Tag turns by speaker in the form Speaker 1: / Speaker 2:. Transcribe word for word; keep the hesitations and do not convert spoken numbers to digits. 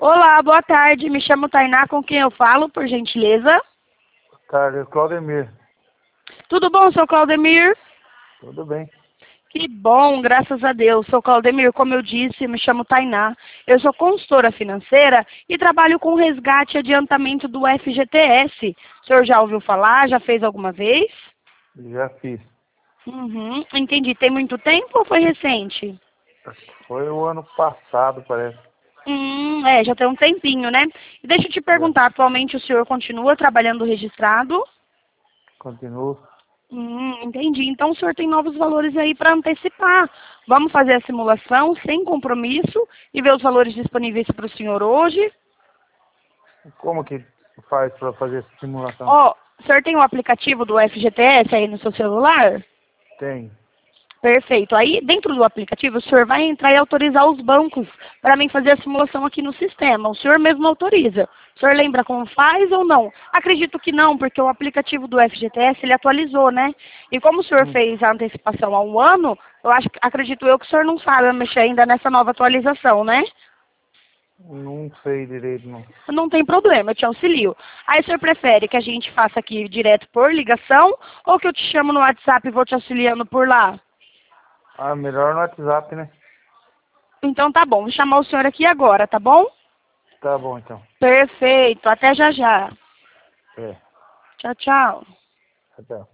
Speaker 1: Olá, boa tarde. Me chamo Tainá, com quem eu falo, por gentileza?
Speaker 2: Boa tarde, Claudemir.
Speaker 1: Tudo bom, seu Claudemir?
Speaker 2: Tudo bem.
Speaker 1: Que bom, graças a Deus. Seu Claudemir, como eu disse, me chamo Tainá. Eu sou consultora financeira e trabalho com resgate e adiantamento do F G T S. O senhor já ouviu falar? Já fez alguma vez?
Speaker 2: Já fiz.
Speaker 1: Uhum, entendi. Tem muito tempo ou foi recente?
Speaker 2: Foi o ano passado, parece.
Speaker 1: Hum, é, já tem um tempinho, né? E deixa eu te
Speaker 2: Já.
Speaker 1: perguntar, atualmente o senhor continua trabalhando registrado?
Speaker 2: Continuo.
Speaker 1: Hum, entendi. Então o senhor tem novos valores aí para antecipar. Vamos fazer a simulação sem compromisso e ver os valores disponíveis para o senhor hoje.
Speaker 2: Como que faz para fazer essa simulação?
Speaker 1: Ó, o senhor tem o aplicativo do F G T S aí no seu celular?
Speaker 2: Tem.
Speaker 1: Perfeito. Aí, dentro do aplicativo, o senhor vai entrar e autorizar os bancos para mim fazer a simulação aqui no sistema. O senhor mesmo autoriza. O senhor lembra como faz ou não? Acredito que não, porque o aplicativo do F G T S, ele atualizou, né? E como o senhor
Speaker 2: Hum.
Speaker 1: fez a antecipação há um ano, eu acho, acredito eu que o senhor não sabe mexer ainda nessa nova atualização, né?
Speaker 2: Não sei direito, não.
Speaker 1: Não tem problema, eu te auxilio. Aí o senhor prefere que a gente faça aqui direto por ligação ou que eu te chamo no WhatsApp e vou te auxiliando por lá?
Speaker 2: Ah, melhor no WhatsApp, né?
Speaker 1: Então tá bom, vou chamar o senhor aqui agora, tá bom?
Speaker 2: Tá bom, então.
Speaker 1: Perfeito, até já já.
Speaker 2: É.
Speaker 1: Tchau, tchau.
Speaker 2: Até.